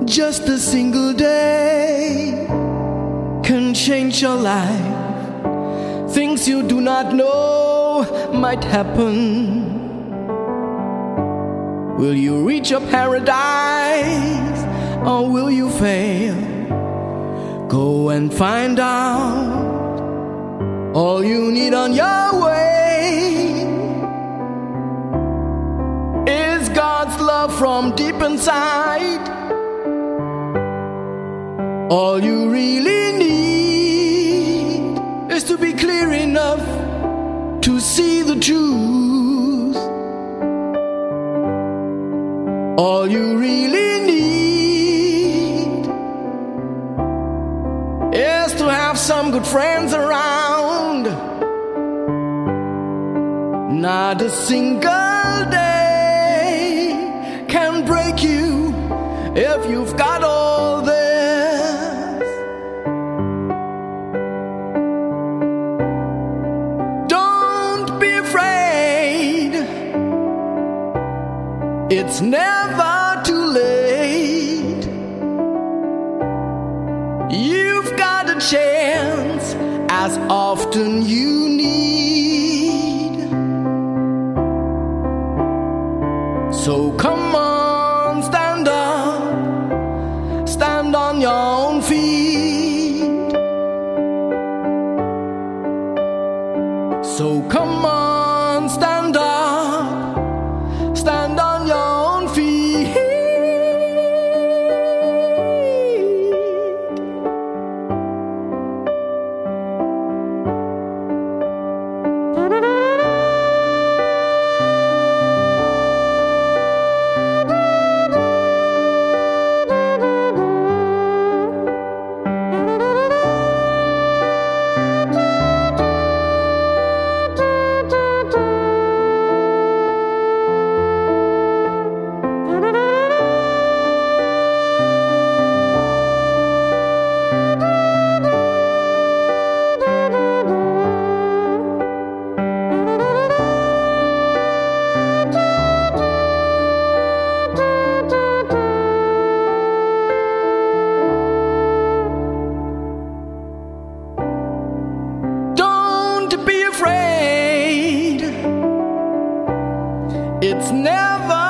Just a single day can change your life. Things you do not know might happen. Will you reach a paradise or will you fail? Go and find out. All you need on your way is God's love from deep inside. All you really need is to be clear enough to see the truth. All you really need is to have some good friends around. Not a single day can break you if you've got all this. Don't be afraid. It's never too late. You've got a chance as often you need. So come on, stand up, stand on your own feet. So come on, stand up, stand on your own feet. It's never